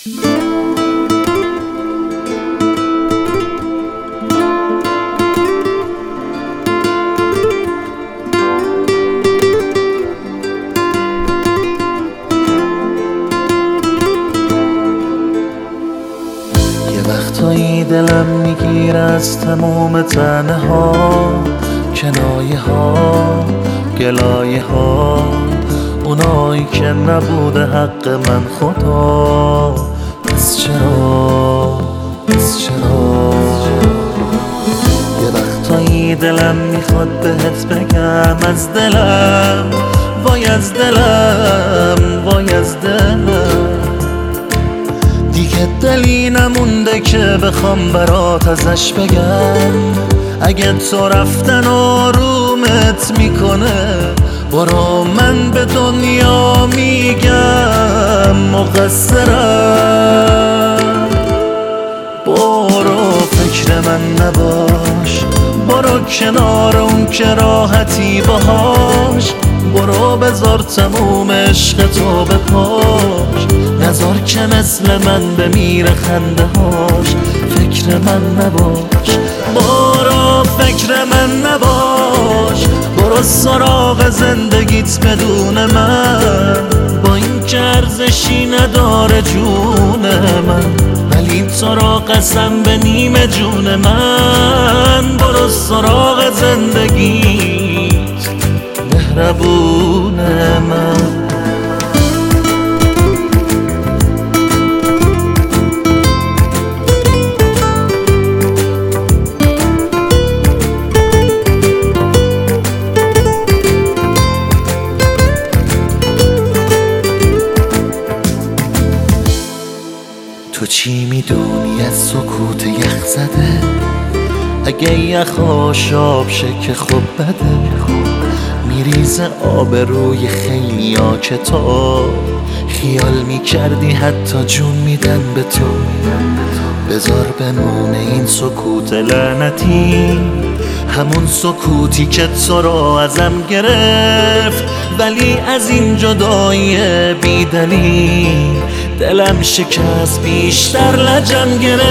وقتایی دلم میگیره از تموم تنه ها، کنایه ها، گلایه ها، اونایی که نبوده حق من خدا. پس چرا یه وقتایی دلم میخواد بهت بگم از دلم، وای از دلم، وای از دلم، دیگه دلی نمونده که بخوام برات ازش بگم. اگه تو رفتن آرومت میکنه، برو من به دنیا میگم مقصرم. برو فکر من نباش، برو کنار اون که راحتی باهاش، برو بذار تموم عشق تو بپاش، نذار که مثل من بمیره خنده هاش. فکر من نباش، برو فکر من نباش، برو سراغ زندگیت بدون من، با این که ارزشی نداره جون من، ولی تو را قسم به نیمه جون من. برو سراغ زندگیت مهربون من. تو چی میدونی از سکوت یخ زده؟ اگه یخ آشاب شه که خوب بده، میریزه آب روی خیلی ها که تو خیال میکردی حتی جون میدن به تو. بذار بمونه این سکوت لعنتی، همون سکوتی که تو رو ازم گرفت، ولی از این جدایی بی دلیل دلم شکست، بیشتر لجم گرفت.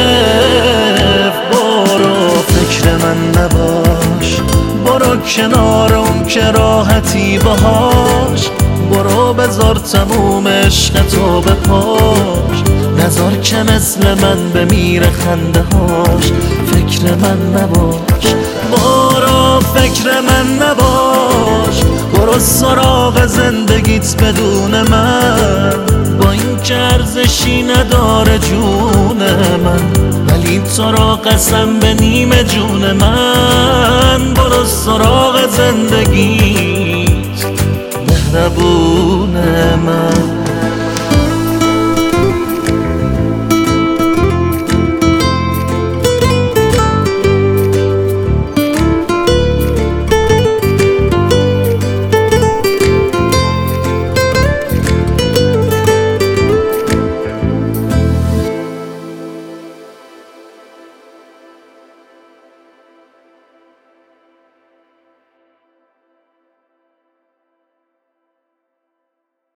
برو فکر من نباش، برو کنار اون که راحتی باهاش، برو بذار تموم عشق تو بپاش، نذار که مثل من بمیره خنده هاش. فکر من نباش، برو فکر من نباش، برو سراغ زندگیت بدون من، با این که ارزشی نداره جون من، ولی تو را قسم به نیمه جون من. برو سراغ زندگیت